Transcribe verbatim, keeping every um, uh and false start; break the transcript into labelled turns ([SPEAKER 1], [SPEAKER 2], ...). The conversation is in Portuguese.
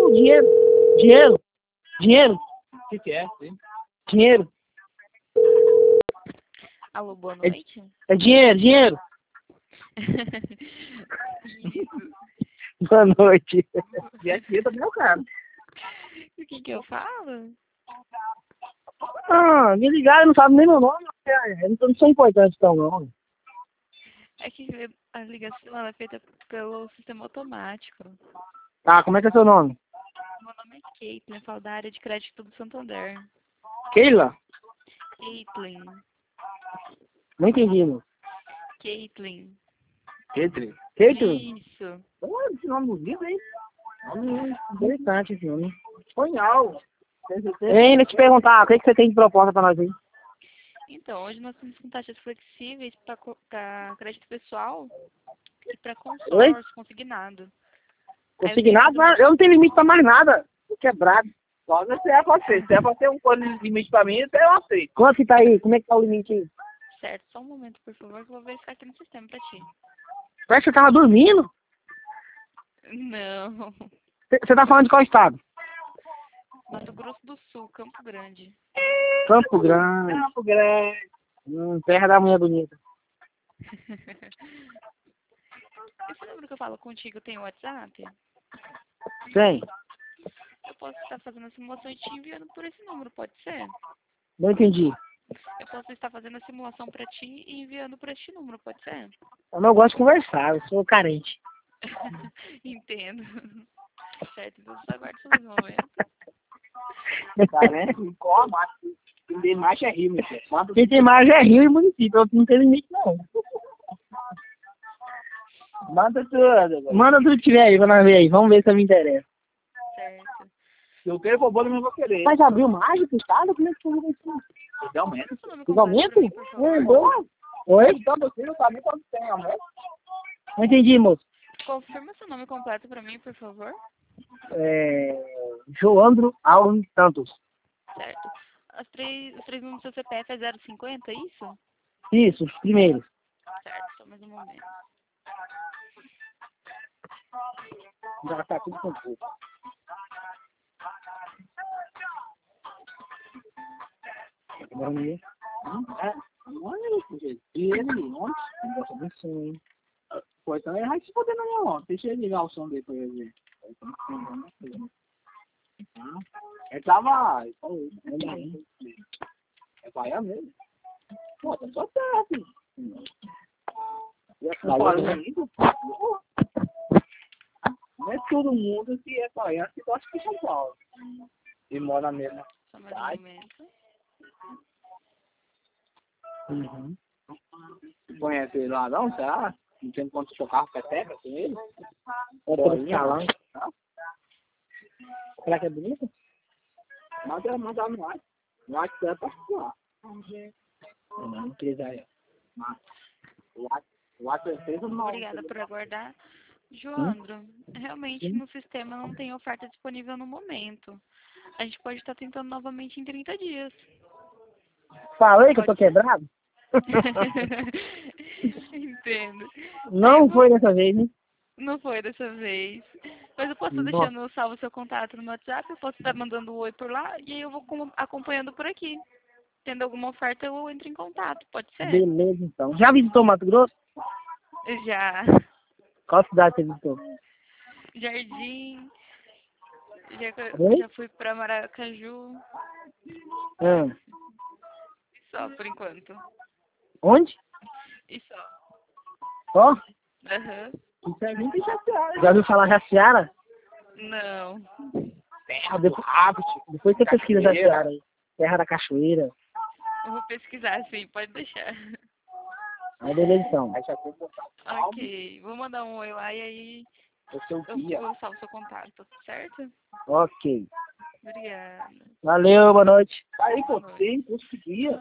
[SPEAKER 1] Não, dinheiro. Dinheiro. Dinheiro.
[SPEAKER 2] O que, que é? Sim?
[SPEAKER 1] Dinheiro.
[SPEAKER 3] Alô, boa noite.
[SPEAKER 1] É, é dinheiro, dinheiro.
[SPEAKER 3] Isso.
[SPEAKER 1] Boa noite.
[SPEAKER 2] E é dinheiro também, cara.
[SPEAKER 3] O que que eu falo?
[SPEAKER 1] Ah, me ligaram, não sabe nem meu nome. Eu não sou importante então, não.
[SPEAKER 3] É que a ligação ela é feita pelo sistema automático.
[SPEAKER 1] Tá, como é que é seu nome?
[SPEAKER 3] Meu nome é Caitlin, falo da área de crédito do Santander.
[SPEAKER 1] Keila?
[SPEAKER 3] Caitlin.
[SPEAKER 1] Não entendi, meu.
[SPEAKER 3] Caitlin.
[SPEAKER 2] Caitlin?
[SPEAKER 1] Caitlin?
[SPEAKER 3] Isso.
[SPEAKER 2] Pô, esse nome bonito, hein?
[SPEAKER 1] Nome interessante esse nome.
[SPEAKER 2] Espanhol.
[SPEAKER 1] Ei, deixa eu te perguntar, o que, que você tem de proposta pra nós aí?
[SPEAKER 3] Então, hoje nós temos com taxas flexíveis para crédito pessoal e para consórcio consignado.
[SPEAKER 1] Consignado? Eu, eu não tenho limite pra mais nada. Tô quebrado.
[SPEAKER 2] Só se é pra você. Se é pra ter um plano de limite pra mim, até eu aceito.
[SPEAKER 1] Quanto que tá aí? Como é que tá o limite aí?
[SPEAKER 3] Certo, só um momento, por favor, que eu vou verificar aqui no sistema pra ti.
[SPEAKER 1] Parece que você tava dormindo.
[SPEAKER 3] Não.
[SPEAKER 1] Você tá falando de qual estado?
[SPEAKER 3] Mato Grosso do Sul, Campo Grande.
[SPEAKER 1] Campo Grande.
[SPEAKER 2] Campo Grande.
[SPEAKER 1] Hum, terra da mulher bonita.
[SPEAKER 3] Esse número que eu falo contigo tem o WhatsApp?
[SPEAKER 1] Tem.
[SPEAKER 3] Eu posso estar fazendo a simulação e te enviando por esse número, pode ser?
[SPEAKER 1] Não entendi.
[SPEAKER 3] Eu posso estar fazendo a simulação pra ti e enviando por este número, pode ser?
[SPEAKER 1] Eu não gosto de conversar, eu sou carente.
[SPEAKER 3] Entendo. Certo, então só aguarde só mais um momento.
[SPEAKER 2] Tá, né? Qual a marca? Quem tem marcha é Rio, meu filho. Manda
[SPEAKER 1] Quem tem margem é Rio e município, outro não tem limite não.
[SPEAKER 2] Manda tudo.
[SPEAKER 1] Manda tudo que tiver aí pra nós ver aí, vamos ver se eu me interessa.
[SPEAKER 3] Certo.
[SPEAKER 2] Se eu quero, eu vou, não vou querer.
[SPEAKER 1] Mas abriu margem pro estado? Como é que foi isso?
[SPEAKER 2] Você aumenta.
[SPEAKER 3] Seu nome
[SPEAKER 1] Os
[SPEAKER 3] completo pra
[SPEAKER 1] aumentos?
[SPEAKER 3] mim, por favor.
[SPEAKER 1] É, bom. Oi?
[SPEAKER 2] Então, você não sabe nem quanto tem, aumenta.
[SPEAKER 1] Não entendi, moço.
[SPEAKER 3] Confirma seu nome completo pra mim, por favor.
[SPEAKER 1] É... Joandro Alves Santos.
[SPEAKER 3] Certo. As três, os três números do seu C P F é zero cinquenta, é isso?
[SPEAKER 1] Isso, os primeiros.
[SPEAKER 3] Certo, só mais um momento.
[SPEAKER 1] Já tá tudo com tudo. Vamos ver.
[SPEAKER 2] É, olha isso, gente. E ele, ontem,
[SPEAKER 1] Não gosta do som, hein?
[SPEAKER 2] pô, então ele vai se foder na minha mão. Deixa ele ligar o som dele pra ele ver. Ele tava. É baiano mesmo? Pô, tá só certo. E essa palavra ainda, pô. Não é todo mundo que é baiano que gosta de São Paulo. E mora mesmo.
[SPEAKER 3] Só mais um momento.
[SPEAKER 1] Uhum.
[SPEAKER 2] Conhece ele lá não, será? Não tem quanto seu carro peteca com ele?
[SPEAKER 1] É pelo escalão.
[SPEAKER 2] Tá?
[SPEAKER 1] Será que é bonito?
[SPEAKER 2] Manda, manda no ar. No ar que é particular.
[SPEAKER 1] Não, empresário.
[SPEAKER 2] O ato é feito no
[SPEAKER 3] Obrigada por aguardar. Joandro, realmente no sistema não tem oferta disponível no momento. A gente pode estar tentando novamente em trinta dias.
[SPEAKER 1] Falei que eu tô quebrado?
[SPEAKER 3] Entendo.
[SPEAKER 1] Não
[SPEAKER 3] Aí,
[SPEAKER 1] foi dessa vez, hein?
[SPEAKER 3] não foi dessa vez. Mas eu posso estar
[SPEAKER 1] Nossa.
[SPEAKER 3] deixando salvo seu contato no meu WhatsApp, eu posso estar mandando um oi por lá e aí eu vou com- acompanhando por aqui. Tendo alguma oferta, eu entro em contato, pode ser?
[SPEAKER 1] Beleza, então. Já visitou Mato Grosso?
[SPEAKER 3] Já.
[SPEAKER 1] Qual cidade você visitou?
[SPEAKER 3] Jardim. Já,
[SPEAKER 1] Oi?
[SPEAKER 3] já fui pra Maracaju.
[SPEAKER 1] Ah.
[SPEAKER 3] Só por enquanto.
[SPEAKER 1] Onde?
[SPEAKER 3] E só.
[SPEAKER 1] Ó,
[SPEAKER 3] Aham.
[SPEAKER 2] Isso é muito chateado.
[SPEAKER 1] já ouviu falar Jaciara?
[SPEAKER 3] Não.
[SPEAKER 2] Terra do Rabbit.
[SPEAKER 1] Depois você pesquisa
[SPEAKER 2] Cachoeira.
[SPEAKER 1] Jaciara aí. Terra da Cachoeira.
[SPEAKER 3] Eu vou pesquisar sim, pode deixar.
[SPEAKER 1] Aí beleza, então.
[SPEAKER 2] Aí já tem contato.
[SPEAKER 3] Ok. Vou mandar um oi lá e aí
[SPEAKER 2] O seu
[SPEAKER 3] eu,
[SPEAKER 2] guia.
[SPEAKER 3] eu salvo seu contato, certo?
[SPEAKER 1] Ok.
[SPEAKER 3] Obrigada.
[SPEAKER 1] Valeu, boa noite.
[SPEAKER 2] Aí, pô,
[SPEAKER 3] Boa noite.
[SPEAKER 2] tem curso de guia.